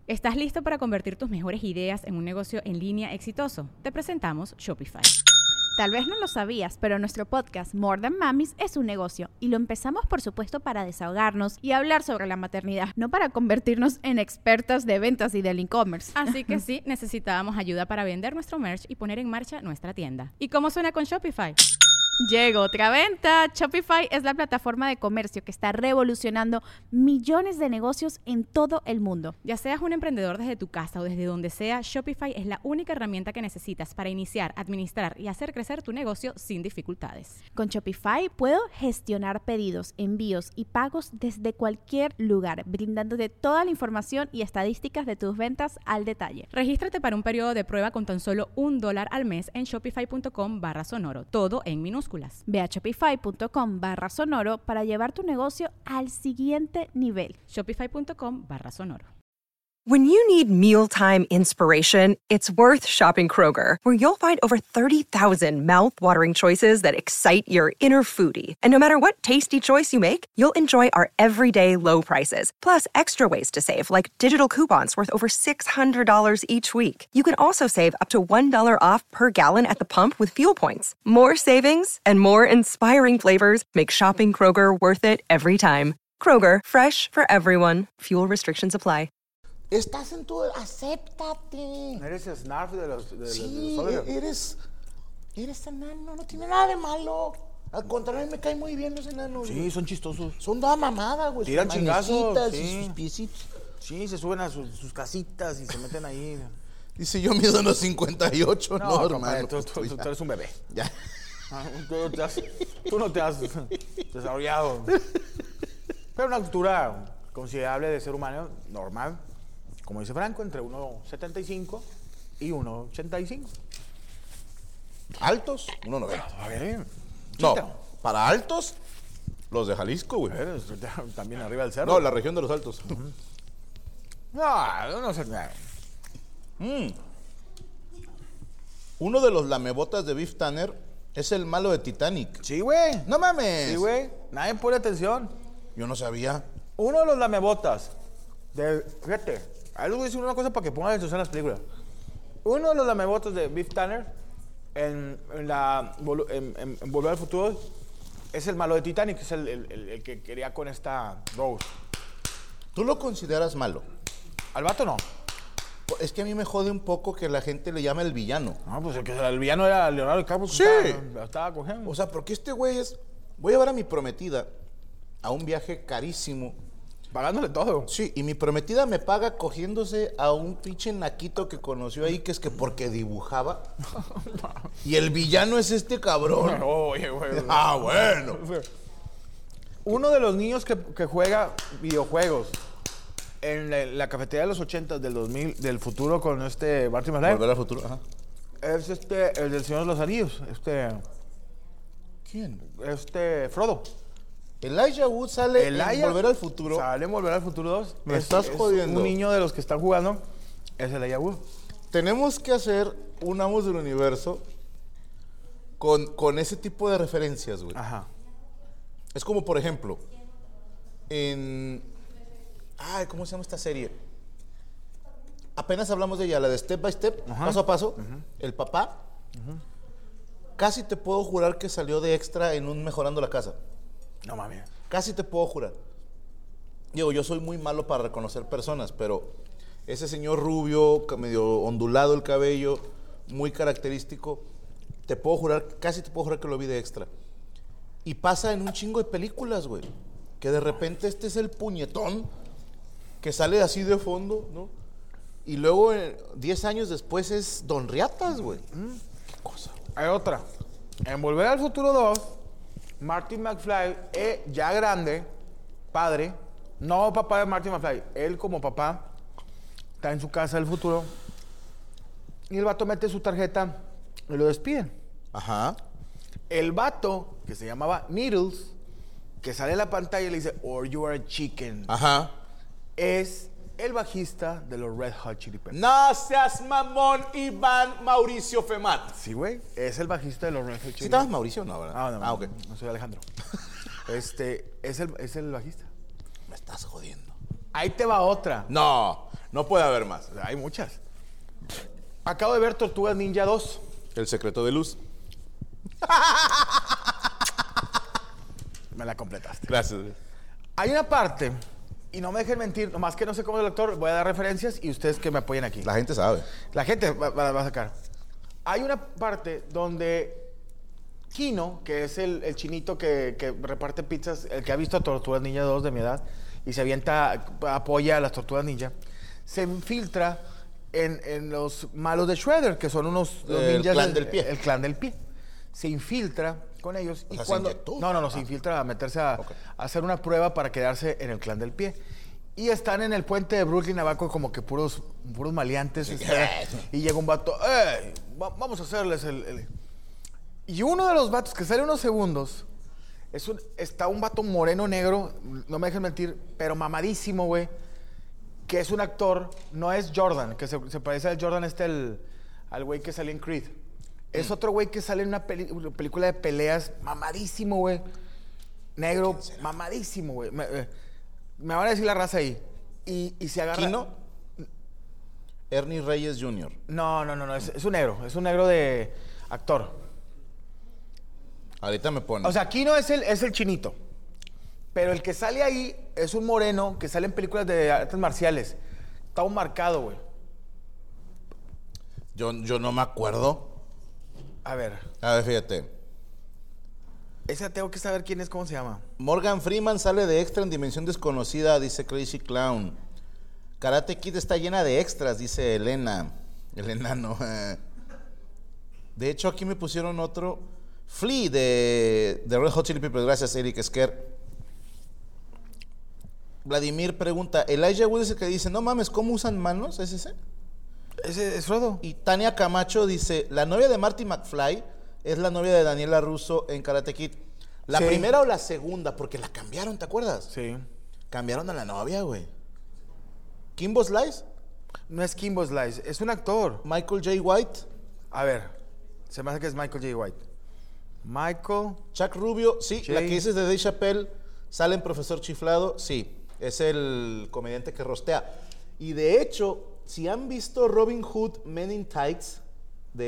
¿Estás listo para convertir tus mejores ideas en un negocio en línea exitoso? Te presentamos Shopify. Tal vez no lo sabías, pero nuestro podcast More Than Mamis es un negocio y lo empezamos por supuesto para desahogarnos y hablar sobre la maternidad, no para convertirnos en expertas de ventas y del e-commerce. Así que sí, necesitábamos ayuda para vender nuestro merch y poner en marcha nuestra tienda. ¿Y cómo suena con Shopify? Llegó otra venta. Shopify es la plataforma de comercio que está revolucionando millones de negocios en todo el mundo. Ya seas un emprendedor desde tu casa o desde donde sea, Shopify es la única herramienta que necesitas para iniciar, administrar y hacer crecer tu negocio sin dificultades. Con Shopify puedo gestionar pedidos, envíos y pagos desde cualquier lugar, brindándote toda la información y estadísticas de tus ventas al detalle. Regístrate para un periodo de prueba con tan solo $1 al mes en shopify.com/sonoro, todo en minúsculas. Ve a shopify.com/sonoro para llevar tu negocio al siguiente nivel. Shopify.com/sonoro. When you need mealtime inspiration, it's worth shopping Kroger, where you'll find over 30,000 mouth-watering choices that excite your inner foodie. And no matter what tasty choice you make, you'll enjoy our everyday low prices, plus extra ways to save, like digital coupons worth over $600 each week. You can also save up to $1 off per gallon at the pump with fuel points. More savings and more inspiring flavors make shopping Kroger worth it every time. Kroger, fresh for everyone. Fuel restrictions apply. Estás en tu... Acéptate. Eres Snarf de los Sí, Oliver. eres enano, no tiene nada de malo. Al contrario, me caen muy bien los enanos. Sí, güey. son chistosos. Son toda mamada, güey. Tiran sus chingazos, manecitas sí. y sus piecitos. Sí, se suben a sus casitas y se meten ahí. Dice, yo mido unos 58, no, compadre, hermano. tú eres un bebé. Ya. Tú no te has desarrollado. Pero una altura considerable de ser humano normal, como dice Franco, entre 1,75 y 1,85. ¿Altos? 1.90. A ver. No, para altos, los de Jalisco, güey. También arriba del cerro. No, la región de los altos. No sé. Uno de los lamebotas de Beef Tanner es el malo de Titanic. Sí, güey. ¡No mames! Sí, güey. Nadie pone atención. Yo no sabía. Uno de los lamebotas. Fíjate, ahí les voy a decir una cosa para que pongan atención a las películas. Uno de los lamebotas de Beef Tanner en Volver al Futuro es el malo de Titanic, es el que quería con esta Rose. ¿Tú lo consideras malo? Al vato no. Es que a mí me jode un poco que la gente le llame el villano. No, pues el villano era Leonardo DiCaprio. Sí. Estaba cogiendo. O sea, porque este güey es... Voy a llevar a mi prometida a un viaje carísimo. Pagándole todo. Sí, y mi prometida me paga cogiéndose a un pinche naquito que conoció ahí, que es que porque dibujaba. Y el villano es este cabrón. Oye, güey. Ah, bueno. Uno de los niños que juega videojuegos en la cafetería de los 80 del 2000, del futuro con Marty McFly. Volver al futuro, ajá. Es el del Señor de los Anillos. ¿Quién? Frodo. Elijah Wood sale en Volver al Futuro. Sale en Volver al Futuro 2. Me estás jodiendo. Un niño de los que están jugando es Elijah Wood. Tenemos que hacer un Amos del Universo con ese tipo de referencias, güey. Ajá. Es como, por ejemplo, Ay, ¿cómo se llama esta serie? Apenas hablamos de ella, la de Step by Step, Ajá. paso a paso. El papá. Casi te puedo jurar que salió de extra en un Mejorando la Casa. No mames. Casi te puedo jurar. Digo, yo soy muy malo para reconocer personas, pero ese señor rubio, medio ondulado el cabello, muy característico, casi te puedo jurar que lo vi de extra. Y pasa en un chingo de películas, güey. Que de repente este es el puñetón que sale así de fondo, ¿no? Y luego, 10 años después, es Don Riatas, güey. Qué cosa. Hay otra. En Volver al Futuro 2, Marty McFly, ya grande, padre, no papá de Marty McFly, él como papá, está en su casa del futuro, y el vato mete su tarjeta y lo despiden. Ajá. El vato, que se llamaba Needles, que sale en la pantalla y le dice, or you are a chicken, Ajá. es el bajista de los Red Hot Chili Peppers. No seas mamón, Iván Mauricio Femat. Sí, güey, es el bajista de los Red Hot Chili ¿Sí Peppers. estabas Mauricio o no, verdad? Ah, no, ok. no soy Alejandro. Es el bajista. Me estás jodiendo. Ahí te va otra. No, No puede haber más. Hay muchas. Acabo de ver Tortugas Ninja 2. El secreto de luz. Me la completaste. Gracias. Hay una parte, y no me dejen mentir, nomás que no sé cómo es el actor, voy a dar referencias y ustedes que me apoyen aquí. La gente sabe. La gente va a sacar. Hay una parte donde Kino, que es el chinito que reparte pizzas, el que ha visto a Tortugas Ninja 2 de mi edad, y se avienta, apoya a las Tortugas Ninja, se infiltra en los malos de Shredder, que son los ninjas. El clan del pie. El clan del pie. Se infiltra con ellos. O Y sea, cuando. ¿se inyectó? No, se infiltra a meterse a hacer una prueba para quedarse en el clan del pie. Y están en el puente de Brooklyn, abajo, como que puros maleantes. Y llega un vato, ¡ey! Vamos a hacerles el. Y uno de los vatos que sale unos segundos, está un vato moreno negro, no me dejen mentir, pero mamadísimo, güey, que es un actor, no es Jordan, que se parece al Jordan al güey que sale en Creed. Es otro güey que sale en una película de peleas, mamadísimo, güey. Negro, mamadísimo, güey. Me van a decir la raza ahí. Y se agarra... ¿Kino? Ernie Reyes Jr. No, es un negro de actor. Ahorita me pone. O sea, Kino es el chinito. Pero el que sale ahí es un moreno que sale en películas de artes marciales. Está un marcado, güey. Yo no me acuerdo. A ver, Fíjate. ese tengo que saber quién es, cómo se llama. Morgan Freeman sale de extra en Dimensión Desconocida, dice Crazy Clown. Karate Kid está llena de extras, dice Elena. Elena no. De hecho, aquí me pusieron otro. Flea de Red Hot Chili Peppers. Gracias, Eric Esquer. Vladimir pregunta, Elijah Wood es el que dice, no mames, ¿cómo usan manos? ¿Es ese? Ese es Frodo. Y Tania Camacho dice, la novia de Marty McFly es la novia de Daniela Russo en Karate Kid. ¿La Sí. primera o la segunda? Porque la cambiaron, ¿te acuerdas? Sí. Cambiaron a la novia, güey. Kimbo Slice, No es Kimbo Slice, es un actor. Michael J. White, A ver, se me hace que es Michael J. White. Michael. Chuck Rubio, sí, J. la que dices de Dave Chappelle, sale en Profesor Chiflado, sí, es el comediante que rostea. Y de hecho, si han visto Robin Hood Men in Tights, de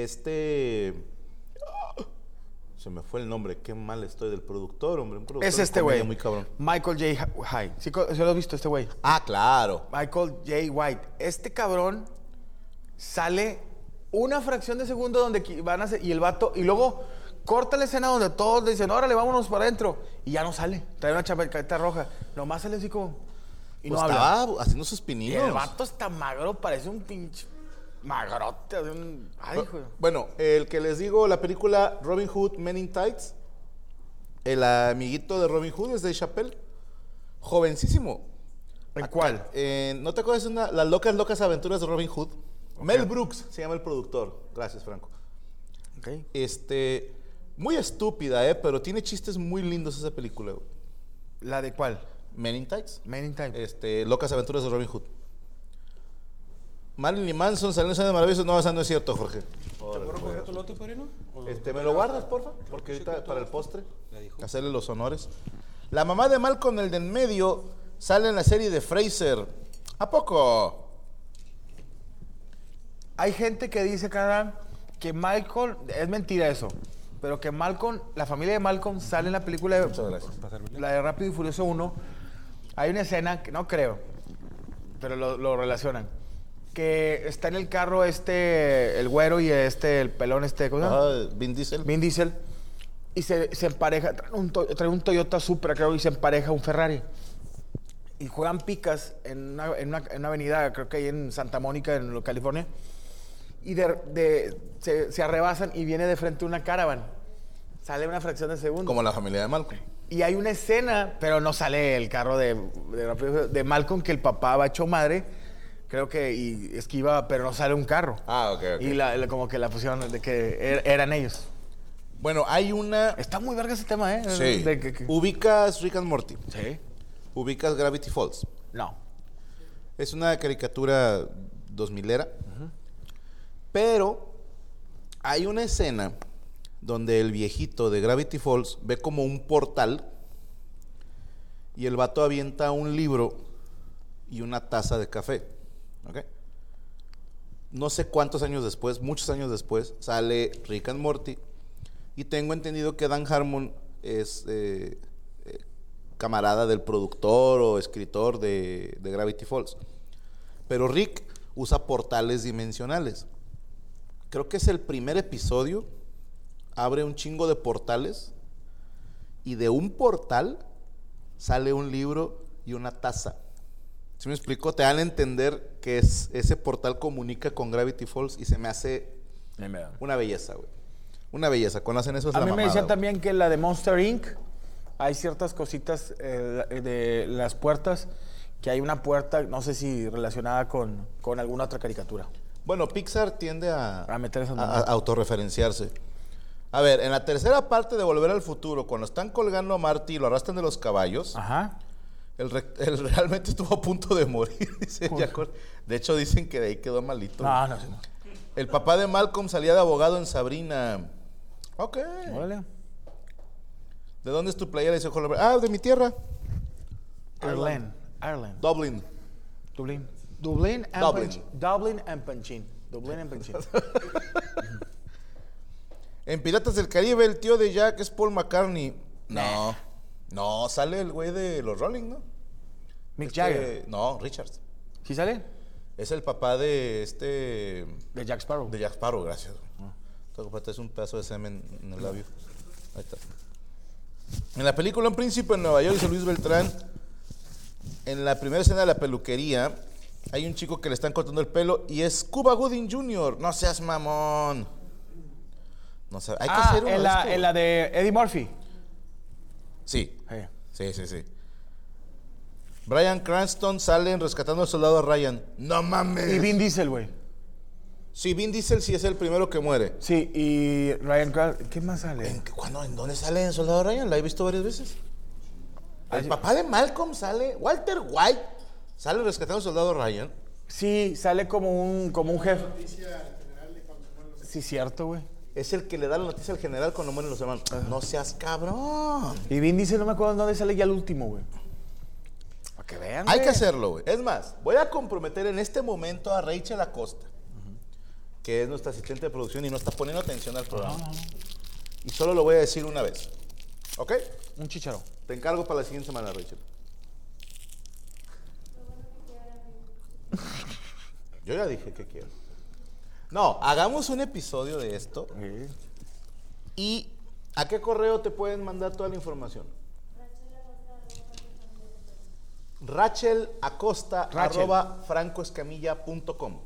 se me fue el nombre, qué mal estoy del productor, hombre. Un productor Es de este comedia güey. muy cabrón. Michael J. White. ¿Sí lo has visto este güey? Ah, claro. Michael J. White. Este cabrón sale una fracción de segundo donde van a hacer, y el vato, y luego corta la escena donde todos le dicen, órale, vámonos para adentro. Y ya no sale. Trae una chapaqueta roja. Nomás sale así como. Y Pues no habla. estaba haciendo sus Y pininos. el vato está magro, parece un pinche magrote. Ay, hijo. Bueno, el que les digo, la película Robin Hood Men in Tights, el amiguito de Robin Hood es Dave Chappelle, jovencísimo. ¿En cuál? ¿No te acuerdas de Las locas aventuras de Robin Hood? Mel Brooks se llama el productor. Gracias, Franco. Ok. Muy estúpida, pero tiene chistes muy lindos esa película, güey. ¿La de cuál? Men in Tights. Men in Time. Locas aventuras de Robin Hood. Marilyn Manson salió en de maravilloso. No, esa no es cierto, Jorge. ¿Puedo coger tu lote, padrino? ¿Me lo guardas, porfa? Porque ahorita para el postre, hacerle los honores. La mamá de Malcolm, el de en medio, sale en la serie de Fraser. ¿A poco? Hay gente que dice, cara, que Malcolm, es mentira eso, pero que Malcolm, la familia de Malcolm sale en la película de, Muchas gracias. la de Rápido y Furioso 1. Hay una escena que no creo, pero lo relacionan. Que está en el carro el güero y el pelón ¿cómo se llama? Vin Diesel. Vin Diesel. Y se empareja, trae un Toyota Supra, creo, y se empareja un Ferrari. Y juegan picas en una avenida, creo que ahí en Santa Mónica, en California. Y se arrebasan y viene de frente una Caravan. Sale una fracción de segundo. Como la familia de Malcolm. Y hay una escena, pero no sale el carro de Malcolm, que el papá va hecho madre, creo que, y esquiva, pero no sale un carro. Ah, ok. Y como que la pusieron de que eran ellos. Bueno, hay una... Está muy verga ese tema, ¿eh? Sí. De ¿Ubicas Rick and Morty? Sí. ¿Ubicas Gravity Falls? No. Es una caricatura 2000era. Pero hay una escena donde el viejito de Gravity Falls ve como un portal y el vato avienta un libro y una taza de café. ¿ok? No sé cuántos años después, muchos años después, sale Rick and Morty. Y tengo entendido que Dan Harmon es camarada del productor o escritor de Gravity Falls. Pero Rick usa portales dimensionales. Creo que es el primer episodio. Abre un chingo de portales. Y de un portal sale un libro y una taza. ¿Sí me explico? Te dan a entender que ese portal comunica con Gravity Falls y se me hace una belleza, güey. Una belleza. Cuando hacen eso es A la mí mamada, me decían güey. también que la de Monster Inc. hay ciertas cositas de las puertas, que hay una puerta, no sé si relacionada con alguna otra caricatura. Bueno, Pixar tiende a meter esas a mamadas. autorreferenciarse. A ver, en la tercera parte de Volver al Futuro, cuando están colgando a Marty y lo arrastran de los caballos, Ajá. él realmente estuvo a punto de morir, dice Jacob. De hecho, dicen que de ahí quedó malito. No. El papá de Malcolm salía de abogado en Sabrina. Ok. Órale. ¿De dónde es tu playera? Dice Jorge. Ah, de mi tierra. Ireland. Dublin. Dublín and Dublin. Panchín. Dublín and Panchín. En Piratas del Caribe, el tío de Jack es Paul McCartney. No, sale el güey de los Rolling, ¿no? Mick Jagger. No, Richards. ¿Sí sale? Es el papá de De Jack Sparrow. De Jack Sparrow, gracias. Es un pedazo de semen en el labio. Ahí está. En la película Un Príncipe en Nueva York, dice Luis Beltrán, en la primera escena de la peluquería, hay un chico que le están cortando el pelo y es Cuba Gooding Jr. No seas mamón. No sé, hay que hacer uno de estos. en la de Eddie Murphy. Sí. Sí. Sí. Bryan Cranston sale en Rescatando al Soldado Ryan. No mames. Y Vin Diesel, güey. Sí, Vin Diesel sí es el primero que muere. Sí, y Ryan Cranston. ¿Qué más sale? ¿En dónde sale en Soldado Ryan? La he visto varias veces. El papá de Malcolm sale. Walter White sale Rescatando al Soldado Ryan. Sí, sale como un jefe. Sí, cierto, güey. Es el que le da la noticia al general cuando mueren los hermanos. No seas cabrón. Y Vin Diesel, no me acuerdo dónde sale ya el último, güey. Para que vean, Hay güey. que hacerlo, güey. Es más, voy a comprometer en este momento a Rachel Acosta, que es nuestra asistente de producción y no está poniendo atención al programa. Y solo lo voy a decir una vez. ¿Ok? Un chicharo. Te encargo para la siguiente semana, Rachel. Yo ya dije que quiero. No, hagamos un episodio de esto. Sí. ¿Y a qué correo te pueden mandar toda la información? rachelacosta@francoescamilla.com.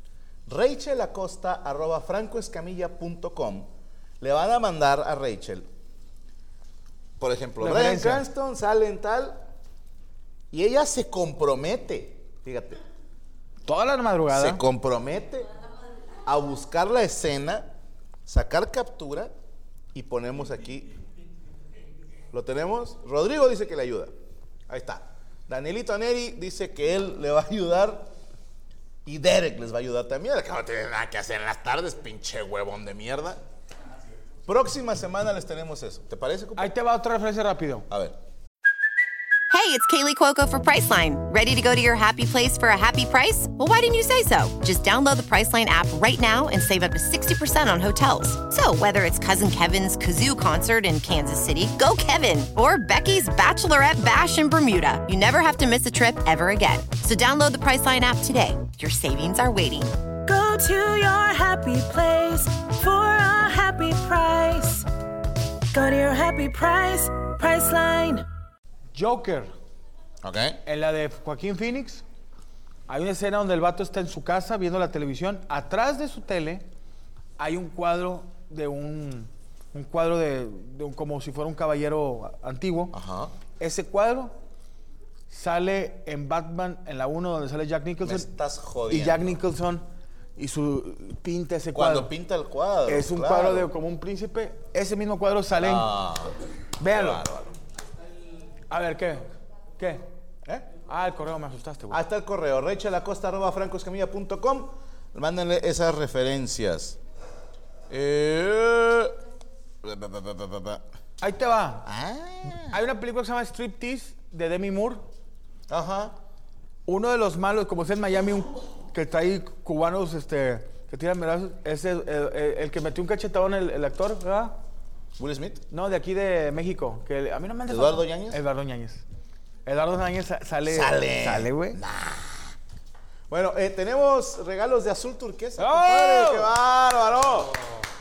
rachelacosta@francoescamilla.com. Le van a mandar a Rachel, por ejemplo, Bryan Referencia. Cranston sale en tal, y ella se compromete, fíjate, Toda la madrugada. se compromete a buscar la escena, sacar captura y ponemos aquí. ¿Lo tenemos? Rodrigo dice que le ayuda. Ahí está. Danielito Neri dice que él le va a ayudar y Derek les va a ayudar también. El que no tiene nada que hacer en las tardes, pinche huevón de mierda. Próxima semana les tenemos eso. ¿Te parece, compa? Ahí te va otra referencia rápido. A ver. Hey, it's Kaylee Cuoco for Priceline. Ready to go to your happy place for a happy price? Well, why didn't you say so? Just download the Priceline app right now and save up to 60% on hotels. So, whether it's Cousin Kevin's Kazoo concert in Kansas City, go Kevin, or Becky's Bachelorette Bash in Bermuda, you never have to miss a trip ever again. So, download the Priceline app today. Your savings are waiting. Go to your happy place for a happy price. Go to your happy price, Priceline. Joker. Ok. En la de Joaquín Phoenix, hay una escena donde el vato está en su casa viendo la televisión. Atrás de su tele hay un cuadro de un cuadro de como si fuera un caballero antiguo. Ajá. Ese cuadro sale en Batman en la 1 donde sale Jack Nicholson. Me estás jodiendo. Y Jack Nicholson pinta ese cuadro. Cuando pinta el cuadro. Es un claro. cuadro de como un príncipe. Ese mismo cuadro sale en... Véanlo. bárbaro. A ver, ¿qué? Ah, el correo, me asustaste, güey. Ahí está el correo, rachelacosta@francoescamilla.com. Mándenle esas referencias. Ahí te va. Ah. Hay una película que se llama Striptease de Demi Moore. Ajá. Uno de los malos, como es en Miami, que trae cubanos que tiran brazos. Es el que metió un cachetadón el actor, ¿verdad? ¿Will Smith? No, de aquí de México. Que a mí no me han ¿Eduardo Yáñez? Eduardo Yáñez. Eduardo Yáñez sale. Sale, güey. Bueno, tenemos regalos de azul turquesa. ¡Oh! Compadre, ¡qué bárbaro!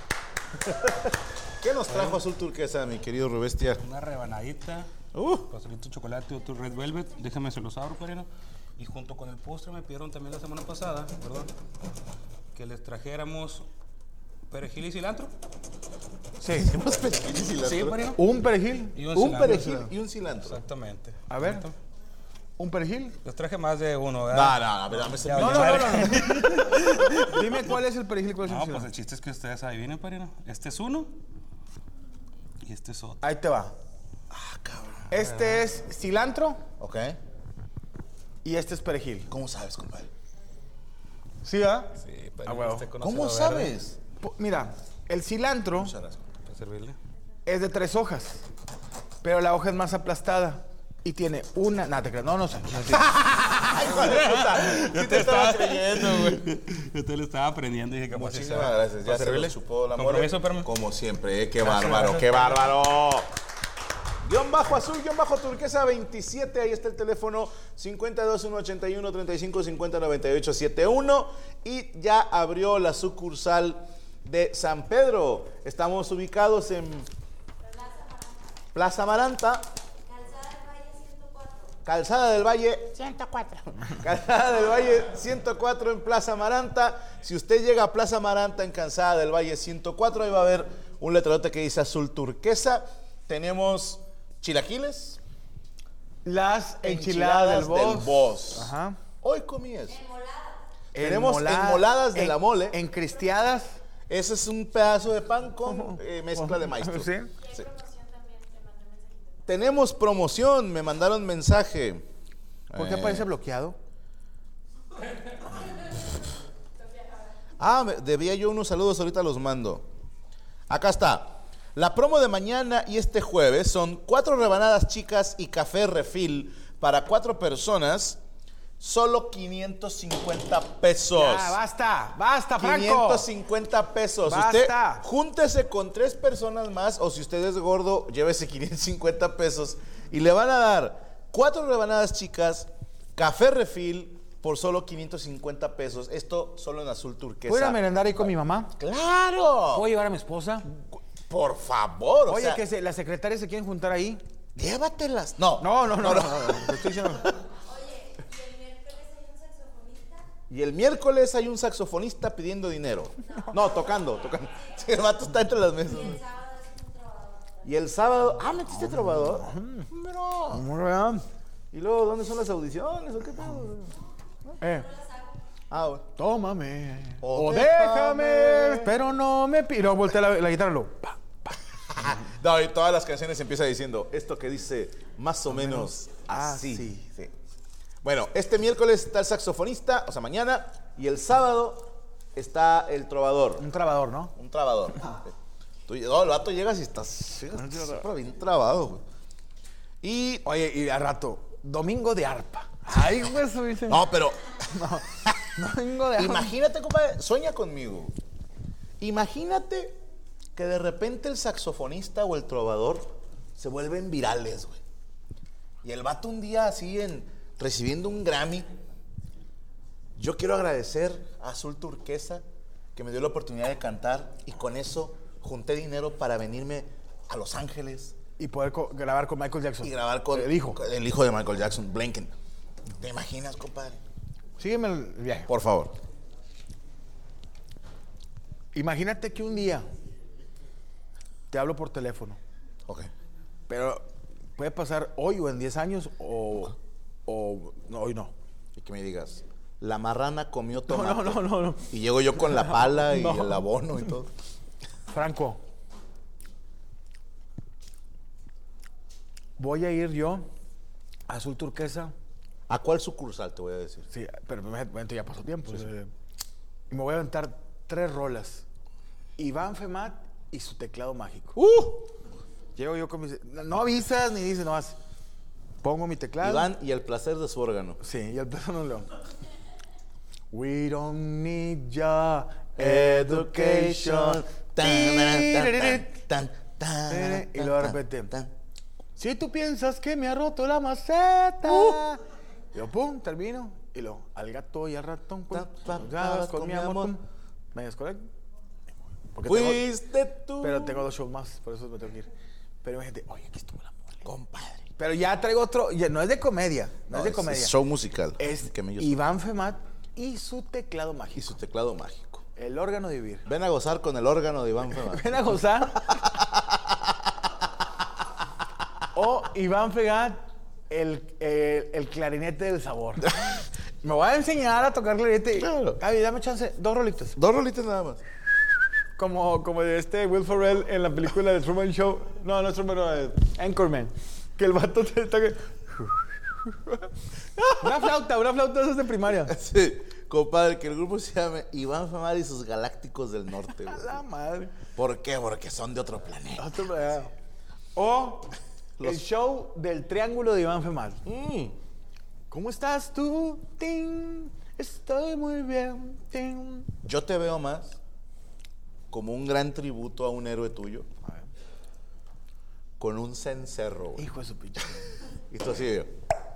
¿Qué nos trajo azul turquesa, mi querido Rubestia? Una rebanadita, pastelito de chocolate, otro red velvet. Déjame se los abro, padrino. Y junto con el postre me pidieron también la semana pasada, perdón, que les trajéramos perejil y cilantro. Sí. Tenemos perejil y cilantro. Sí, padrino. Un perejil. Y Un cilantro. perejil y un cilantro. Exactamente. A ver. ¿Un perejil? Les traje más de uno, No, ¿verdad? dame ese Ya, No, ya. no. Dime cuál es el perejil y cuál es el No, pues cilantro. el chiste es que ustedes adivinen, padrino. Este es uno y este es otro. Ahí te va. cabrón. Este es cilantro Ok. y este es perejil. ¿Cómo sabes, compadre? ¿Sí, ah? Sí, Ah, huevo. usted conoce ¿Cómo lo verde. sabes? Mira, el cilantro Muchas gracias. Para servirle. es de 3 hojas, pero la hoja es más aplastada y tiene una... No, te creas. No sé. ¡Ay, hijo de puta! Sí te estaba creyendo, güey. Yo te lo estaba aprendiendo y dije que Muchísimas gracias. Ya se lo chupó la mora. Compromiso, perma. Como siempre, qué bárbaro, qué bárbaro. Guión bajo azul, guión bajo turquesa 27. Ahí está el teléfono 52181-35509871. Y ya abrió la sucursal de San Pedro. Estamos ubicados en Plaza Amaranta. Calzada del Valle 104. Calzada del Valle 104 en Plaza Amaranta. Si usted llega a Plaza Amaranta en Calzada del Valle 104, ahí va a haber un letrerote que dice azul turquesa. Tenemos chilaquiles. Las enchiladas del Boss. Ajá. Hoy comí eso. Tenemos enmoladas de la mole. Encristiadas. Ese es un pedazo de pan con mezcla de maestro. Sí. Sí. Tenemos promoción, me mandaron mensaje. ¿Por qué aparece bloqueado? Debía yo unos saludos, ahorita los mando. Acá está. La promo de mañana y este jueves son 4 rebanadas chicas y café refil para 4 personas. Solo 550 pesos. Ya, basta, Franco. 550 pesos. Basta. Usted júntese con 3 personas más, o si usted es gordo, llévese 550 pesos y le van a dar 4 rebanadas chicas, café refil por solo 550 pesos. Esto solo en azul turquesa. ¿Puedo ir a merendar ahí con mi mamá? ¡Claro! ¿Puedo llevar a mi esposa? Por favor, Oye, que las secretarias se quieren juntar ahí. Llévatelas. No. No. Te estoy diciendo. Y el miércoles hay un saxofonista pidiendo dinero. No, tocando. Sí, el vato está entre las mesas. Y el sábado. ¿Metiste trovador? No. Bueno. ¿Y luego dónde son las audiciones o qué pedo? Bueno. Tómame. O déjame. Pero no me pido. Voltea la guitarra. No, y todas las canciones empieza diciendo esto que dice más o menos así. Sí. Bueno, este miércoles está el saxofonista, o sea, mañana, y el sábado está el trovador. Un trabador, ¿no? Un trabador. El vato llegas y estás siempre bien trabado, güey. Y, Oye, y al rato, domingo de arpa. Ay, güey, eso dice. no, pero Domingo de arpa. imagínate, compadre, sueña conmigo. Imagínate que de repente el saxofonista o el trovador se vuelven virales, güey. Y el vato un día así recibiendo un Grammy. Yo quiero agradecer a Azul Turquesa que me dio la oportunidad de cantar y con eso junté dinero para venirme a Los Ángeles Y poder grabar con Michael Jackson. y grabar con el hijo. el hijo de Michael Jackson, Blinken. ¿Te imaginas, compadre? Sígueme el viaje. Por favor. Imagínate que un día te hablo por teléfono, Ok. pero puede pasar hoy o en 10 años o no, hoy no. Y que me digas, la marrana comió tomate. No. Y llego yo con la pala y No. el abono y todo. Franco, voy a ir yo a Azul Turquesa. ¿A cuál sucursal te voy a decir? Sí, pero momento, ya pasó tiempo. Y me voy a aventar 3 rolas. Iván Femat y su teclado mágico. Llego yo con mis... No avisas ni dices, nomás. Pongo mi teclado. Iván y el placer de su órgano. Sí, y el teléfono león. We don't need your education. Y luego de repente, si tú piensas que me ha roto la maceta. Y yo, pum, termino. Y luego, al gato y al ratón, pum, con mi amor, pum. Me desconecto. Fuiste tú. Pero tengo 2 shows más, por eso me tengo que ir. Pero imagínate, oye, aquí estuvo la mole. Compadre. Pero ya traigo otro, ya no es de comedia, no es de comedia. Es show musical. Es que me Iván Femat y su teclado mágico. Y su teclado mágico. El órgano de vivir. Ven a gozar con el órgano de Iván Femat. Ven a gozar. O Iván Femat, el clarinete del sabor. Me voy a enseñar a tocar clarinete. Claro. Gaby, dame chance, 2 rolitas. 2 rolitas nada más. Como de Will Ferrell en la película de Truman Show. No es Truman, no, es Anchorman. Que el vato te toque. Una flauta de esas de primaria. Sí, compadre, que el grupo se llame Iván Femat y sus Galácticos del Norte, güey. A la madre. ¿Por qué? Porque son de otro planeta. O el show del Triángulo de Iván Femat. ¿Cómo estás tú? Ting. Estoy muy bien. Ting. Yo te veo más como un gran tributo a un héroe tuyo. A ver. Con un cencerro, güey. Hijo de su pinche. Y tú así, yo.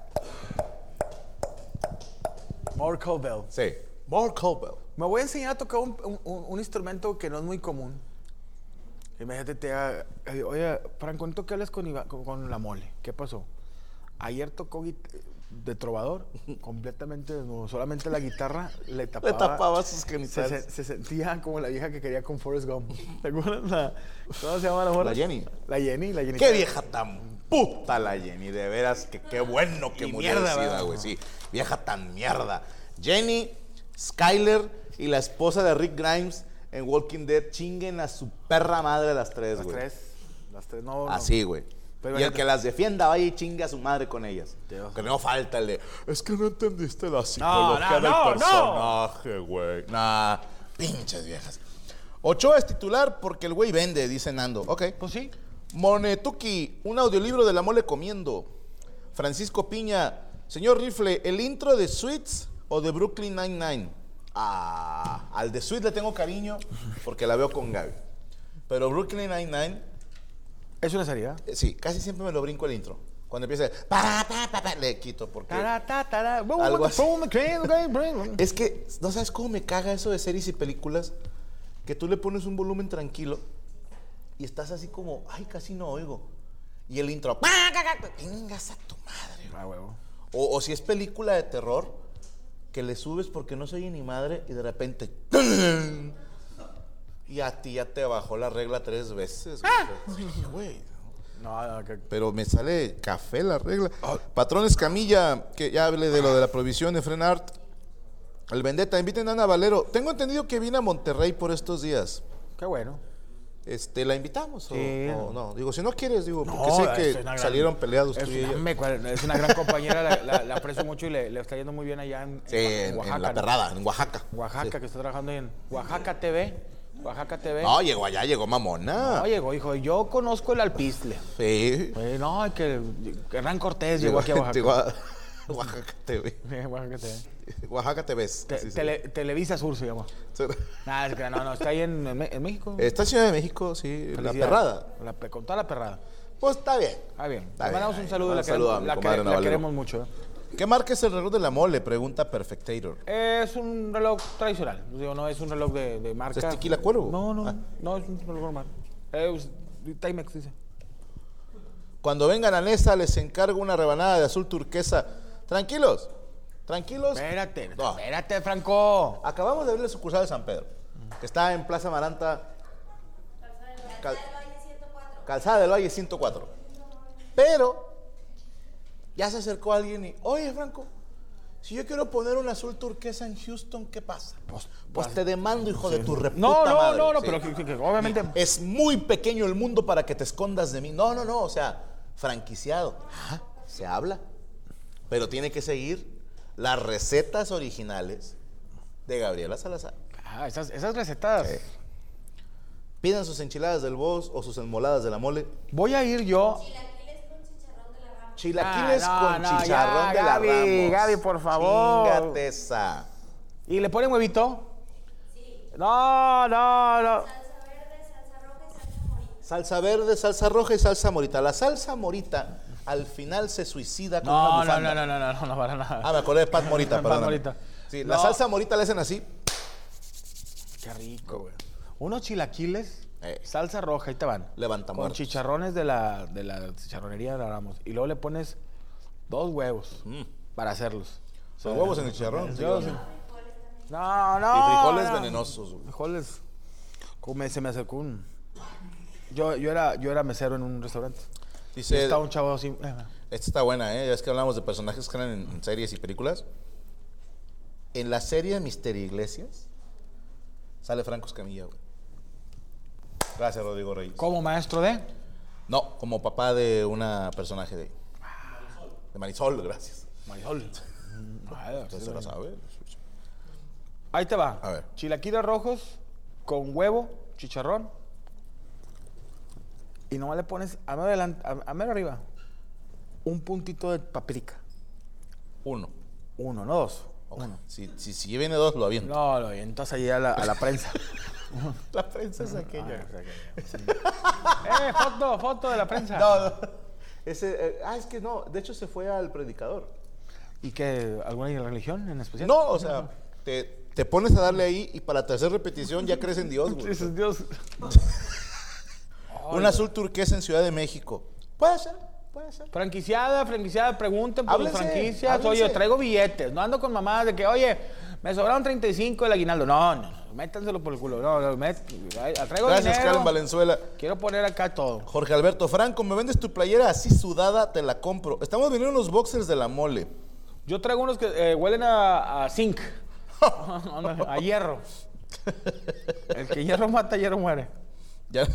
More Cowbell. Sí. More Cowbell. Me voy a enseñar a tocar un instrumento que no es muy común. Imagínate, oye, Franco, ¿cuánto que hablas con la mole? ¿Qué pasó? Ayer tocó de trovador, completamente desnudo. Solamente la guitarra le tapaba sus genitales. Se sentía como la vieja que quería con Forrest Gump. ¿Te acuerdas? ¿Cómo se llama la morra? La Jenny. La Jenny. Qué vieja tan puta la Jenny. De veras, que qué bueno que murió de sida, güey. Sí, vieja tan mierda. Jenny, Skyler y la esposa de Rick Grimes en Walking Dead chinguen a su perra madre las 3, güey. Las tres, no. Así, güey. Pero y el que las defienda vaya y chingue a su madre con ellas. Dios. Que no falta el de, es que no entendiste la psicología del personaje, güey. Nah, pinches viejas. Ochoa es titular porque el güey vende, dice Nando. Ok. Pues sí. Monetuki, un audiolibro de la mole comiendo. Francisco Piña, señor Rifle, ¿el intro de Suits o de Brooklyn Nine-Nine? Al de Suits le tengo cariño porque la veo con Gaby. Pero Brooklyn Nine-Nine... ¿Es una serie? Sí, casi siempre me lo brinco el intro. Cuando empieza, le quito porque... Algo así. Es que, ¿no sabes cómo me caga eso de series y películas? Que tú le pones un volumen tranquilo y estás así como, ay, casi no oigo. Y el intro, vengas a tu madre. Huevo. O si es película de terror, que le subes porque no se oye ni madre y de repente... Y a ti ya te bajó la regla 3 veces. Güey. No, Pero me sale café la regla. Patrón Escamilla, que ya hablé de lo de la prohibición de Frenart. El Vendetta, inviten a Ana Valero. Tengo entendido que viene a Monterrey por estos días. Qué bueno. ¿La invitamos sí. o no? Digo, si no quieres, digo, no, porque sé que salieron peleados tú y ella. Es una gran compañera, la aprecio mucho y le está yendo muy bien allá en Oaxaca. En La Perrada, en Oaxaca. Oaxaca, sí. Que está trabajando en Oaxaca TV. Oaxaca TV. No, llegó allá, llegó mamona. No, llegó, hijo. Yo conozco el alpizcle. Sí. No, que Hernán Cortés llegó aquí a Oaxaca. Llegó a Oaxaca TV. Oaxaca TV. Oaxaca TV. Televisa Sur se llama. No, está ahí en México. Está en Ciudad de México, sí. La Perrada. Con toda la perrada. Pues está bien. Está bien. Está Le mandamos bien. un saludo. La queremos mucho. ¿Qué marca es el reloj de la mole? Pregunta Perfectator. Es un reloj tradicional. Digo, no es un reloj de marca. ¿Es Tequila Cuervo? No, es un reloj normal. Timex dice. Cuando vengan a Nesa les encargo una rebanada de azul turquesa. Tranquilos. Espérate, Franco. Acabamos de abrir la sucursal de San Pedro, que está en Plaza Amaranta. Calzada del Valle 104. Pero ya se acercó alguien y, oye, Franco, si yo quiero poner un azul turquesa en Houston, ¿qué pasa? Pues te demando, hijo de tu reputa madre. No, sí. pero que obviamente... Es muy pequeño el mundo para que te escondas de mí. No, o sea, franquiciado. Se habla. Pero tiene que seguir las recetas originales de Gabriela Salazar. Esas recetas... Pidan sus enchiladas del Boss o sus enmoladas de la mole. Voy a ir yo... Chilaquiles con chicharrón de la Ramos. Gaby, por favor. Chíngate esa. ¿Y le ponen huevito? Sí. No. Salsa verde, salsa roja y salsa morita. La salsa morita al final se suicida con una bufanda. No, para nada. Ah, me acordé de Pat Morita, Pat perdón. Morita. Sí, No. la salsa morita la hacen así. Qué rico, güey. Unos chilaquiles, salsa roja, ahí te van. Levanta Con muertos. chicharrones de la chicharronería de Ramos. Y luego le pones 2 huevos para hacerlos. Los huevos en el chicharrón. Los sí, huevos güey. No. Y frijoles venenosos, güey. Frijoles. Se me acercó un... Yo era mesero en un restaurante. Dice, Y estaba un chavo así... esta está buena, ¿eh? Ya es que hablamos de personajes que salen en series y películas. En la serie Mister Iglesias sale Franco Escamilla, güey. Gracias, Rodrigo Reyes. ¿Como maestro de? No, como papá de una personaje de Marisol, gracias. Marisol. Entonces se lo sabe. Ahí te va. A ver. Chilaquiles rojos con huevo, chicharrón. Y nomás le pones a mero arriba un puntito de paprika. Uno. Uno, no 2. Okay. Si viene 2, lo aviento. No, lo avientas ahí a la prensa. La prensa es aquella. Foto de la prensa. No. Ese, es que no. De hecho, se fue al predicador. ¿Y qué? ¿Alguna religión en especial? No, o sea, te pones a darle ahí y para la tercera repetición ya crees en Dios, güey. Dices, Dios. Un azul turquesa en Ciudad de México. Puede ser. Franquiciada, pregunten por las Háblense, franquicias. háblense. Oye, traigo billetes. No ando con mamadas de que, oye, me sobraron 35 del aguinaldo. No, métanselo por el culo. Traigo Gracias, dinero. Karen Valenzuela. Quiero poner acá todo. Jorge Alberto Franco, ¿me vendes tu playera así sudada? Te la compro. Estamos vendiendo unos boxers de la mole. Yo traigo unos que huelen a zinc. A hierro. El que hierro mata, hierro muere. Ya.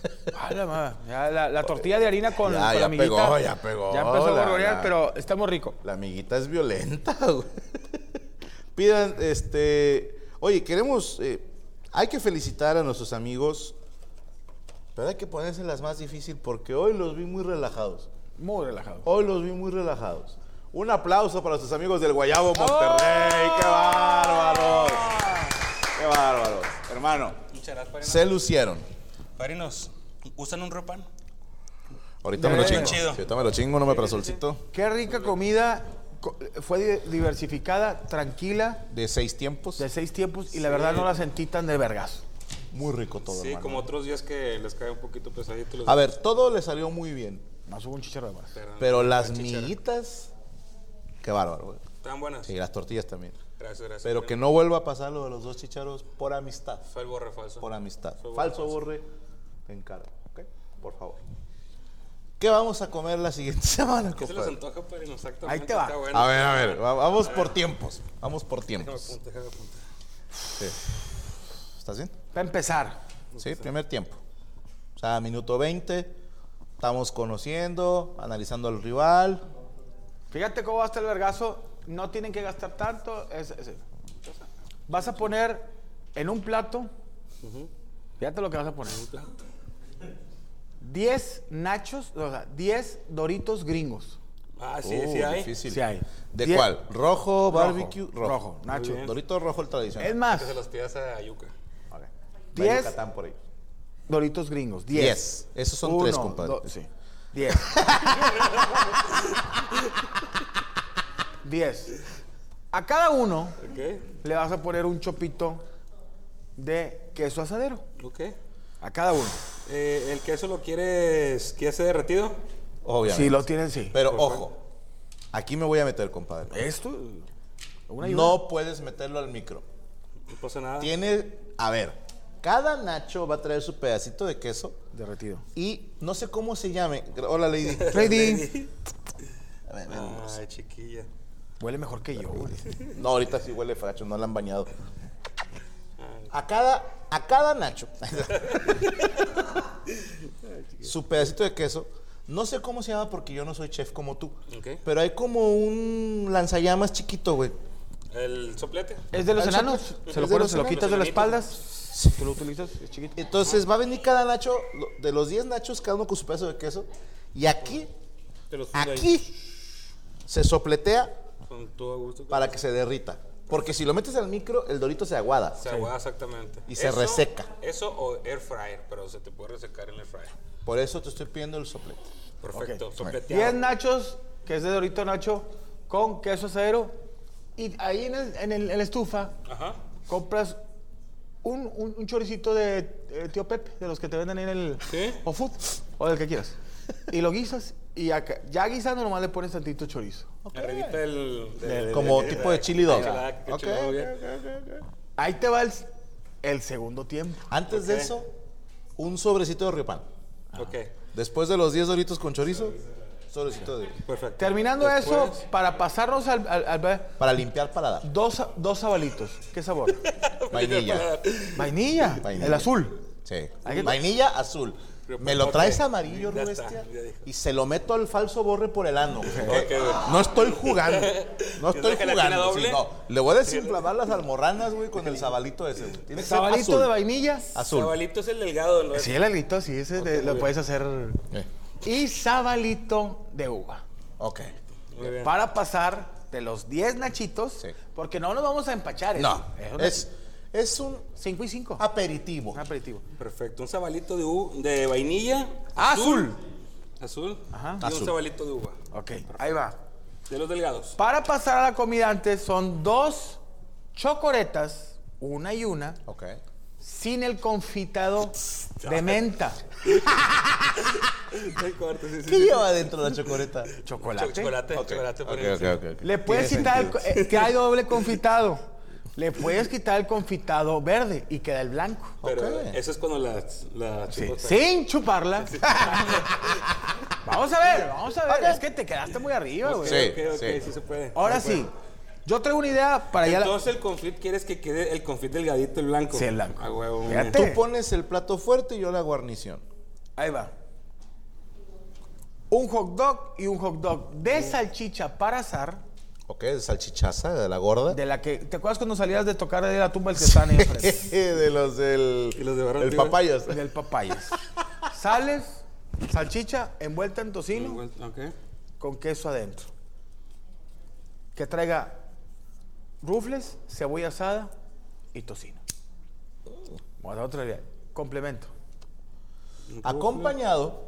Ya la tortilla de harina con Ya la amiguita. ya pegó. Ya empezó a gorgorear, pero está muy rico. La amiguita es violenta, güey. Pidan, oye, queremos, hay que felicitar a nuestros amigos, pero hay que ponérselas más difícil porque hoy los vi muy relajados. Muy relajado. Hoy los vi muy relajados. Un aplauso para sus amigos del Guayabo Monterrey. ¡Qué bárbaros! ¡Qué bárbaros! Hermano, Muchas gracias, padrino. se lucieron. Padrinos, ¿usan un ropan? Ahorita me lo chingo. Chido. Si ahorita me lo chingo, no me para solcito. Qué rica comida. Fue diversificada, tranquila, De 6 tiempos. de 6 tiempos y la verdad no la sentí tan de vergas. Muy rico todo, Sí, hermano. como otros días que les cae un poquito pesadito. Los A ver, todo le salió muy bien. Más hubo un chicharro de más. Pero las miguitas, qué bárbaro, güey. Están buenas. Sí, las tortillas también. Gracias. Pero que no vuelva a pasar lo de los 2 chicharos por amistad. Fue el borre falso. Por amistad. Fue Falso borre, te encargo, ¿ok? Por favor. ¿Qué vamos a comer la siguiente semana, ¿Qué se les compadre? antoja, padrino? Exactamente. Ahí te va. Está bueno. A ver, vamos por tiempos. Vamos por tiempos. Déjame apuntar. Sí. ¿Estás bien? Para empezar, Sí, primer tiempo. O sea, minuto 20. Estamos conociendo, analizando al rival. fíjate cómo va a estar el vergazo. No tienen que gastar tanto. Vas a poner en un plato. Fíjate lo que vas a poner. 10 nachos, o sea, 10 Doritos gringos. Ah, sí hay. Difícil. Sí hay. ¿De 10 cuál? ¿Rojo, barbecue? rojo, nacho. bien. Dorito rojo el tradicional. Es más, Que se los pidas a Yuca. Vale. 10 Yucatán por ahí. Doritos gringos. 10. 10. Esos son 3, compadre. Sí. 10. 10. A cada uno Ok. le vas a poner un chopito de queso asadero. Ok. A cada uno. ¿El queso lo quieres derretido? Obviamente. Si lo tienen, sí. Pero ojo, aquí me voy a meter, compadre. Esto, una ayuda. No puedes meterlo al micro. No pasa nada. Tiene, a ver, cada nacho va a traer su pedacito de queso Derretido. y no sé cómo se llame. Hola, Lady. Lady. A ver, Ay, chiquilla. Huele mejor que yo, güey. no, ahorita sí huele fracho, no la han bañado. A cada nacho su pedacito de queso. No sé cómo se llama porque yo no soy chef como tú. Ok. Pero hay como un lanzallamas chiquito, güey. ¿El soplete? ¿Es de los ¿El enanos? soplete? Se lo ¿Es de pones, los se lo enanos? quitas de la Los espaldas. Tú lo utilizas, es chiquito. Entonces va a venir cada nacho, de los 10 nachos, cada uno con su pedazo de queso. Y aquí, Te los puse ahí. aquí, se sopletea Con todo gusto. para que se derrita. Porque si lo metes al micro, el dorito se aguada. Se aguada exactamente. Y se reseca. Eso o air fryer, pero se te puede resecar en el air fryer. Por eso te estoy pidiendo el soplete. Perfecto, Ok. sopleteado. 10 nachos, que es de Dorito Nacho, con queso acero. Y ahí en la estufa Ajá. compras un choricito de Tío Pepe, de los que te venden en el ¿Sí? o food, o del que quieras. Y lo guisas y ya guisando nomás le pones tantito chorizo. Arribita del Como tipo de chili dog. enchilada, que Ok, enchilada muy bien. Ahí te va el segundo tiempo. Antes de eso, un sobrecito de Riopan. Ok, Después de los 10 doritos con chorizo, sobrecito de... perfecto. Terminando Después, eso, para pasarnos Para limpiar paladar. dos sabalitos. ¿Qué sabor? Vainilla. Vainilla. Vainilla. El azul. Sí. Hay que- Vainilla azul. Pero, Me lo ok. traes amarillo, Ya Rubestia, está, ya dijo. y se lo meto al falso borre por el ano. Ok, güey. No estoy jugando. No estoy ¿Es la gelatina jugando. doble? Sí, no. Le voy a desinflamar las almorranas, güey, con el sabalito ese. Güey. Tiene que ser Sabalito azul. de vainilla. Azul. Sabalito es el delgado, ¿no? Sí, el alito, sí, ese lo bien. puedes hacer. Eh, Y sabalito de uva. Ok. Muy bien. Para pasar de los 10 nachitos, Sí. porque no nos vamos a empachar. No, es un 5 y 5. aperitivo. Un aperitivo. Perfecto. Un sabalito de vainilla. Azul. Azul. Ajá. Y Azul. un sabalito de uva. Ok, ahí va. De los delgados. Para pasar a la comida antes son 2 chocoretas, una y una, Ok. sin el confitado de menta. ¿Qué lleva dentro la chocoleta? Chocolate. Chocolate, Ok, chocolate. ok, por encima. ok. Le puedes quitar que hay doble confitado. Le puedes quitar el confitado verde y queda el blanco. Pero Ok. eso es cuando la Sí, chupas. sin chuparla. Vamos a ver. Es que te quedaste muy arriba, güey. Sí. Ok, sí se puede. Ahora sí. Yo traigo una idea para ya. Entonces el confit, ¿quieres que quede el confit delgadito, el blanco? Sí, el blanco. A huevo. muy Fíjate. bien. Tú pones el plato fuerte y yo la guarnición. Ahí va. Un hot dog y un hot dog de salchicha para asar. Ok, de salchichaza, de la gorda. De la que. ¿Te acuerdas cuando salías de tocar de la tumba del que estaban ahí enfrente? De los del... Y los de Barranquilla. el papayas. Del papayas. Sales, salchicha envuelta en tocino Ok. con queso adentro. Que traiga rufles, cebolla asada y tocino. Vamos a dar otra idea. Complemento. Acompañado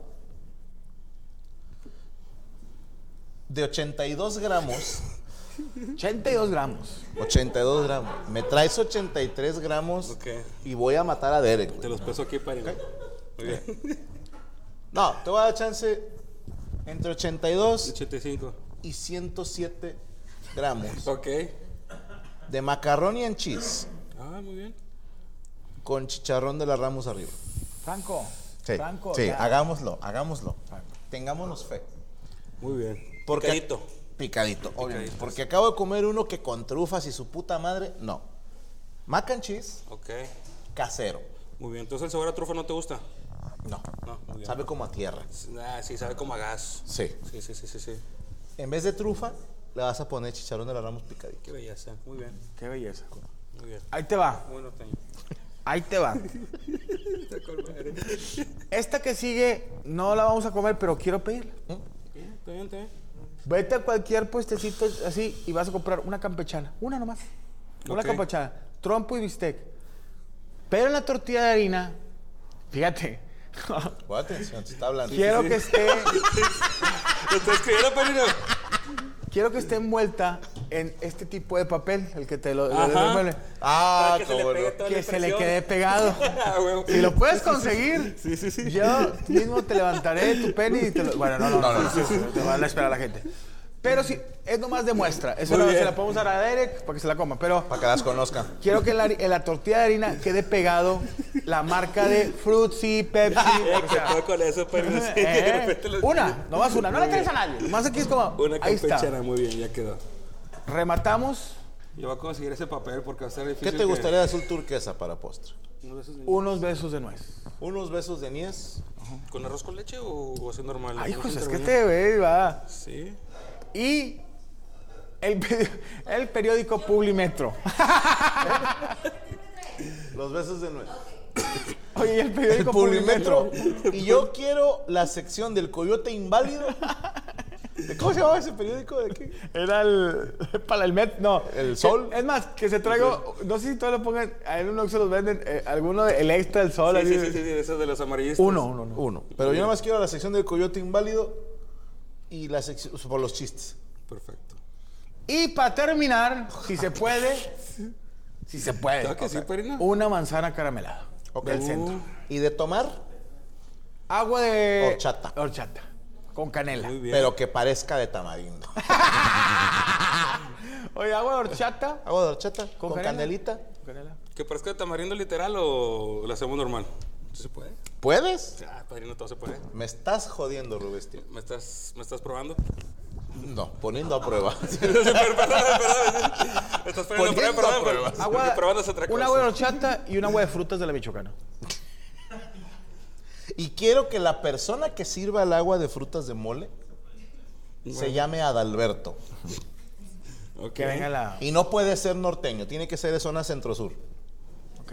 de 82 gramos. 82 gramos. 82 gramos. Me traes 83 gramos Ok. y voy a matar a Derek. Te los peso aquí para Muy bien. No, te voy a dar chance entre 82 85. y 107 gramos Ok. de macaroni and cheese Ah, muy bien. con chicharrón de la Ramos arriba. Franco. Sí, Franco. sí, ya. hagámoslo. Tengámonos fe. Muy bien. Porque- Picadito. Picadito, obviamente. Picadito. Porque acabo de comer uno que con trufas y su puta madre, no. Mac and cheese, Ok. casero. Muy bien. Entonces el sabor a trufa no te gusta. No. No, muy bien. Sabe como a tierra. Ah, sí, sabe como a gas. Sí. Sí. En vez de trufa, le vas a poner chicharrón de la Ramos picadito. Qué belleza. Muy bien. Qué belleza. Muy bien. Ahí te va. Bueno, Toño. Ahí te va. Esta que sigue no la vamos a comer, pero quiero pedirla. Bien, está bien, está bien. Vete a cualquier puestecito así y vas a comprar una campechana. Una nomás. Una Ok. campechana. Trompo y bistec. Pero en la tortilla de harina, fíjate. Pon atención, te está hablando. Quiero que esté. ¿Lo estás escribiendo, Panino? Quiero que esté envuelta en este tipo de papel, el que te lo Ajá. envuelve. Ah, Para que se le cómo pegue no. toda la Que se le impresión. quede pegado. Ah, huevo. Si lo puedes conseguir, yo mismo te levantaré tu penny y te lo... Bueno, no. Te van a esperar a la gente. Pero sí, es nomás de muestra. Eso Muy se bien. la podemos dar a Derek para que se la coma. Pero Para que las conozcan. quiero que en la tortilla de harina quede pegado la marca de Fruitsy, Pepsi. o ¿Qué sea, todo con eso, Panino? Sí, de repente lo- una, nomás una. No la traes a nadie. Nomás aquí es como... Una ahí está. campechana, muy bien, ya quedó. Rematamos Yo voy a conseguir ese papel porque va a ser ¿Qué difícil. te gustaría de azul turquesa para postre? unos besos de nuez. Unos besos de niés. ¿Con arroz con leche o así normal? Ay, ¿Cómo pues se es que interviene? te ve, va. Sí. Y el periódico Publimetro. Los besos de nuez. Oye, ¿y el El periódico Publimetro. Publimetro? Y yo quiero la sección del coyote inválido ¿Cómo se llamaba ese periódico de qué? Era el... Para el Met, no. ¿El Sol? Es más, que se traiga... No sé si todavía lo pongan... En un Oxxo los venden. Alguno el Extra, el Sol. Sí, así. sí, esos de los amarillistas. Uno. Pero yo nada más quiero la sección del Coyote Inválido y la sección por los chistes. Perfecto. Y para terminar, si se puede... Si se puede. ¿Claro que sí, Perina? Una manzana caramelada. Ok. Del centro. ¿Y de tomar? Agua de... Horchata. Horchata. Con canela. Muy bien. Pero que parezca de tamarindo. Oye, agua de horchata. Agua de horchata con canela. canelita. Con canela. ¿Que parezca de tamarindo literal o lo hacemos normal? ¿Sí se puede? ¿Puedes? Ah, Padrino, todo se puede. Me estás jodiendo, Rubestín. ¿Me estás probando? No, poniendo a prueba. Perdón. Me estás poniendo Poniendo prueba, a prueba. Porque probando es otra cosa. Un agua de horchata y un agua de frutas de la Michoacana. Y quiero que la persona que sirva el agua de frutas de mole se llame Adalberto. Ok. Que venga la... Y no puede ser norteño, tiene que ser de zona centro-sur. Ok.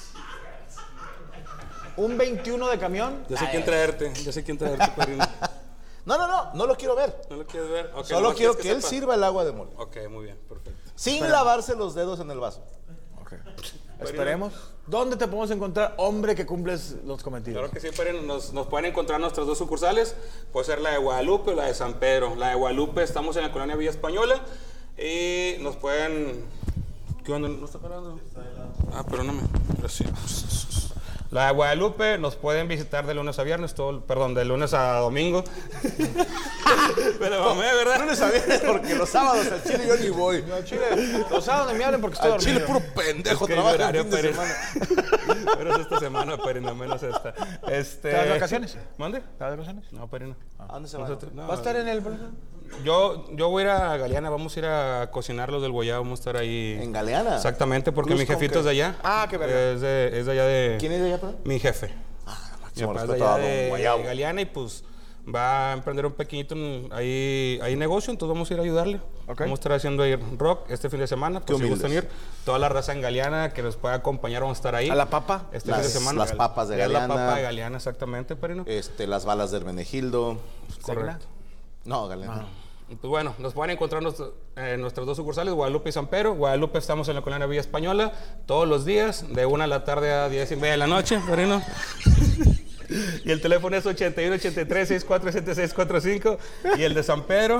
Un 21 de camión. Yo sé quién traerte, Padrino. No lo quiero ver. ¿No lo quieres ver? Okay, Solo nomás quiero quieres que él sepa. sirva el agua de mole. Ok, muy bien, perfecto. Sin lavarse los dedos en el vaso. Ok. Esperemos. ¿Dónde te podemos encontrar, hombre, que cumples los cometidos? Claro que sí, Padrino. Nos pueden encontrar nuestras dos sucursales. Puede ser la de Guadalupe o la de San Pedro. La de Guadalupe estamos en la colonia Villa Española. Y nos pueden... ¿Qué onda? ¿No está parando? Ah, perdóname. Gracias. La de Guadalupe nos pueden visitar de lunes a viernes, de lunes a domingo. Pero mamé, ¿verdad? No le sabía porque los sábados al Chile yo ni voy. No, Chile, los sábados me hablen porque estoy Al Chile dormido. puro pendejo, Es que hay trabaja el horario, fin de Pérez. semana. Pero es esta semana, Perino, menos esta. ¿Te das vacaciones? ¿Mande? ¿Te das vacaciones? No, Perino. ¿A dónde se va? No, ¿Va a estar en el... Yo voy a ir a Galeana, vamos a ir a cocinar los del Guayabo, vamos a estar ahí. ¿En Galeana? Exactamente, porque Cruz mi con jefito qué. es de allá. Ah, qué verga. Es de allá de... ¿Quién es de allá, perdón? Mi jefe. Mi papá es de allá de Galeana y pues va a emprender un pequeñito ahí negocio, entonces vamos a ir a ayudarle. Ok. Vamos a estar haciendo ahí rock este fin de semana, pues si humildes. gustan ir. Toda la raza en Galeana que nos pueda acompañar, vamos a estar ahí. ¿A la papa? Este fin de semana. Las papas de Ya es Galeana. La papa de Galeana, exactamente, Perino. Las balas de Hermenegildo. Correcto. No, Galeana. Y pues bueno, nos pueden encontrar en nuestras dos sucursales, Guadalupe y San Pedro. Guadalupe estamos en la colonia Villa Española todos los días, de 1 de la tarde a 10:30 de la noche, Perino. Y el teléfono es 81-83-647645. Y el de San Pedro.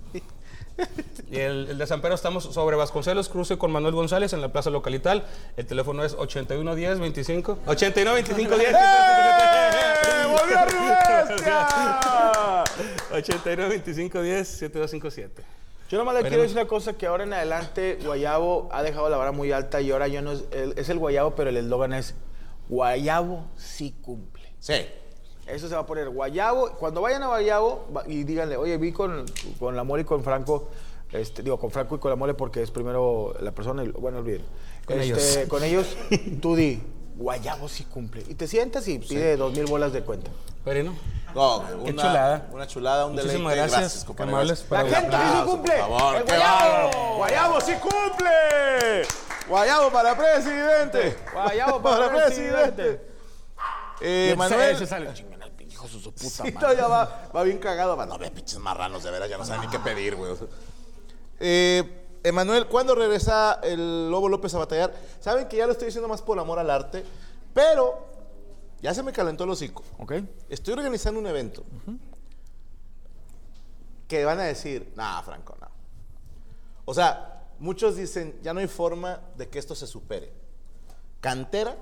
Y el de San Pedro estamos sobre Vasconcelos, cruce con Manuel González en la Plaza Localital. El teléfono es 81-10-25. 89-25-10. ¡Volvió a Rubestia! 81-25-10-7257. Yo nomás le quiero decir una cosa, que ahora en adelante Guayabo ha dejado la vara muy alta y ahora ya no es el Guayabo, pero el eslogan es Guayabo sí cumple. Sí. Eso se va a poner Guayabo. Cuando vayan a Guayabo y díganle, oye, vi con la mole y con Franco, con Franco y con la mole porque es primero la persona, bueno, olviden. Con ellos, tú di, Guayabo sí cumple. Y te sientas y pide 2,000 bolas de cuenta. Perino. No, Qué chulada. Una chulada, un deleite. Muchísimas gracias, compadre. amables. ¡La gente sí cumple! Por favor, ¡El qué Guayabo! bárbaro. ¡Guayabo sí cumple! ¡Guayabo para presidente! Guayabo para presidente. Manuel. Se sale, chingan al hijo de su puta Sí, madre. ya va bien cagado. No, ve, pinches marranos, de veras, ya no saben ni qué pedir, güey. Emanuel, ¿cuándo regresa el Lobo López a batallar? Saben que ya lo estoy diciendo más por amor al arte, pero ya se me calentó el hocico. Ok. Estoy organizando un evento que van a decir, nah, Franco, no. O sea, muchos dicen, ya no hay forma de que esto se supere. Cantera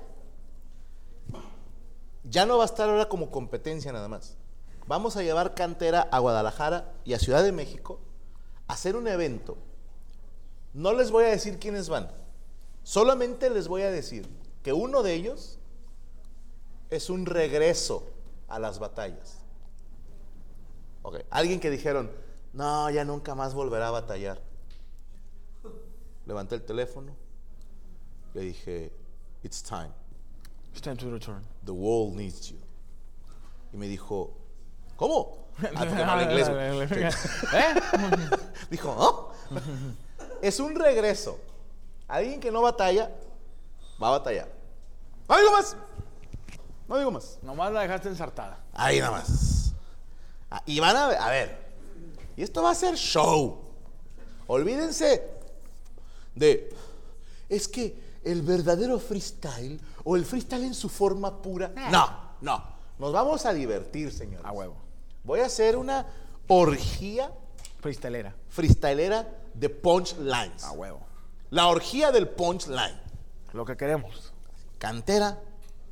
ya no va a estar ahora como competencia nada más. Vamos a llevar Cantera a Guadalajara y a Ciudad de México a hacer un evento. No les voy a decir quiénes van. Solamente les voy a decir que uno de ellos es un regreso a las batallas. Okay. Alguien que dijeron, no, ya nunca más volverá a batallar. Levanté el teléfono, le dije, it's time. It's time to return. The world needs you. Y me dijo, ¿cómo? Ah, porque no habla inglés, güey. Dijo, ¿oh? Es un regreso. Alguien que no batalla, va a batallar. No digo más. No digo más. Nomás la dejaste ensartada. Ahí nada más. Y van a ver. Y esto va a ser show. Olvídense de... Es que el verdadero freestyle o el freestyle en su forma pura... No. Nos vamos a divertir, señores. A huevo. Voy a hacer una orgía freestylera de punchlines. A huevo. La orgía del punchline. Lo que queremos. Cantera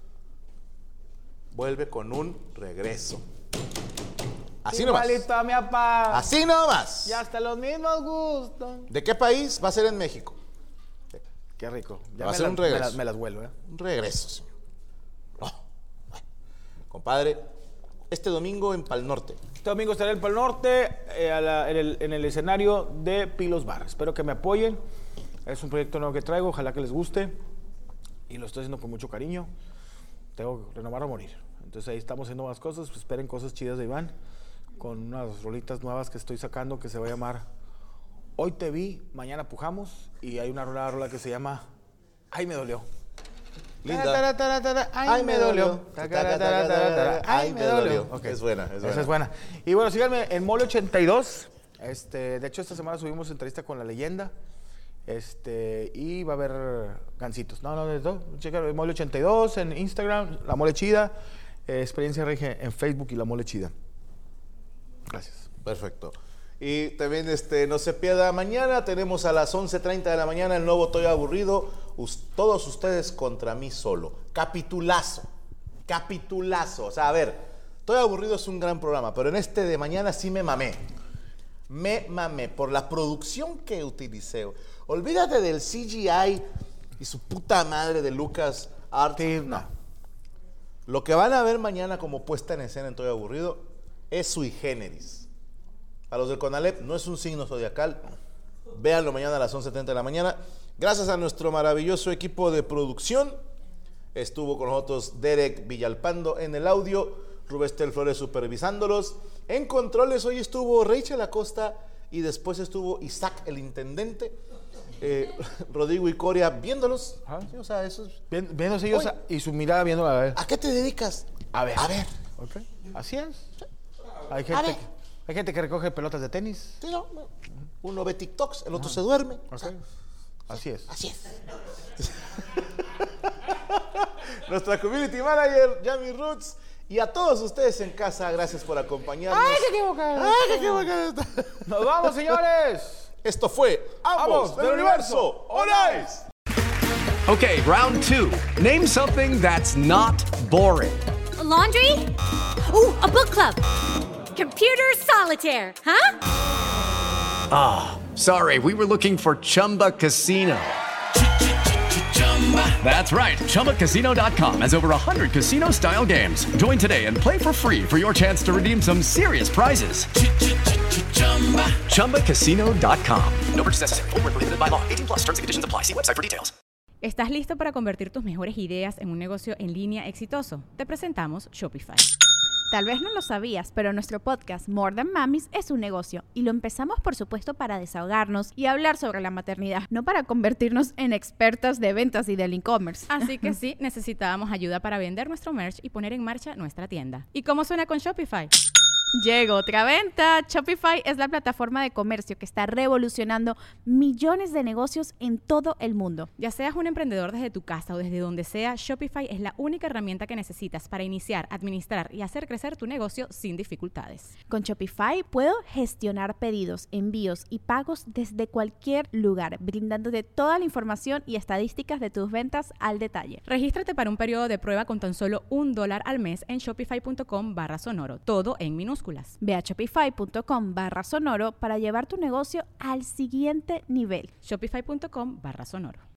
vuelve con un regreso. Así nomás. Igualito a mi papá. Así nomás. Y hasta los mismos gustos. ¿De qué país? Va a ser en México. Qué rico. Ya Va a ser un regreso. Me las vuelo, ¿eh? Un regreso, señor. No. Bueno. Compadre, este domingo en Pal Norte. Este domingo estaré en Pal Norte, en el escenario de Pilos Bar. Espero que me apoyen. Es un proyecto nuevo que traigo, ojalá que les guste. Y lo estoy haciendo con mucho cariño. Tengo que renovar o morir. Entonces ahí estamos haciendo más cosas. Pues esperen cosas chidas de Iván. Con unas rolitas nuevas que estoy sacando que se va a llamar Hoy te vi, mañana pujamos. Y hay una rola que se llama Ay me dolió. Linda. Ay me dolió. Ay me dolió. Okay. Es buena. Esa es buena. Y bueno, síganme en Mole 82. De hecho, esta semana subimos entrevista con La Leyenda. Y va a haber gancitos. Checa Mole 82 en Instagram, La Mole Chida. Experiencia Regia en Facebook y La Mole Chida. Gracias. Perfecto. Y también no se pierda, mañana tenemos a las 11:30 de la mañana el nuevo Estoy Aburrido, todos ustedes contra mí solo. Capitulazo. O sea, a ver, Estoy Aburrido es un gran programa, pero en este de mañana sí me mamé. Me mamé por la producción que utilicé. Olvídate del CGI y su puta madre de Lucas Arts. Sí, no. Lo que van a ver mañana como puesta en escena en Estoy Aburrido es sui generis. A los del CONALEP no es un signo zodiacal. Véanlo mañana a las 11:30 de la mañana. Gracias a nuestro maravilloso equipo de producción. Estuvo con nosotros Derek Villalpando en el audio, Rubestel Flores supervisándolos. En controles hoy estuvo Rachel Acosta y después estuvo Isaac el intendente. Rodrigo y Coria viéndolos. Sí, o sea, eso es... Viéndose ellos y su mirada viéndola a ver. ¿A qué te dedicas? A ver. Okay. Así es. Hay gente que recoge pelotas de tenis. Sí, no. Uno ve TikToks, el otro se duerme. Okay. O sea, así es. Nuestra community manager, Yami Roots. Y a todos ustedes en casa, gracias por acompañarnos. ¡Ay, qué equivocado! ¡Nos vamos, señores! Esto fue Ambos del Universo. ¡On Ice! Okay, round 2. Name something that's not boring. A laundry? Ooh, a book club. Computer solitaire, huh? Sorry, we were looking for Chumba Casino. That's right. ChumbaCasino.com has over 100 casino-style games. Join today and play for free for your chance to redeem some serious prizes. ChumbaCasino.com. No purchase necessary. Void where prohibited by law. 18+ terms and conditions apply. See website for details. ¿Estás listo para convertir tus mejores ideas en un negocio en línea exitoso? Te presentamos Shopify. Tal vez no lo sabías, pero nuestro podcast More Than Mamis es un negocio y lo empezamos por supuesto para desahogarnos y hablar sobre la maternidad, no para convertirnos en expertas de ventas y del e-commerce. Así que sí, necesitábamos ayuda para vender nuestro merch y poner en marcha nuestra tienda. ¿Y cómo suena con Shopify? Llegó otra venta. Shopify es la plataforma de comercio que está revolucionando millones de negocios en todo el mundo. Ya seas un emprendedor desde tu casa o desde donde sea, Shopify es la única herramienta que necesitas para iniciar, administrar y hacer crecer tu negocio sin dificultades. Con Shopify puedo gestionar pedidos, envíos y pagos desde cualquier lugar, brindándote toda la información y estadísticas de tus ventas al detalle. Regístrate para un periodo de prueba con tan solo $1 al mes en shopify.com/sonoro, todo en minúsculas. Ve a shopify.com/sonoro para llevar tu negocio al siguiente nivel. Shopify.com/sonoro.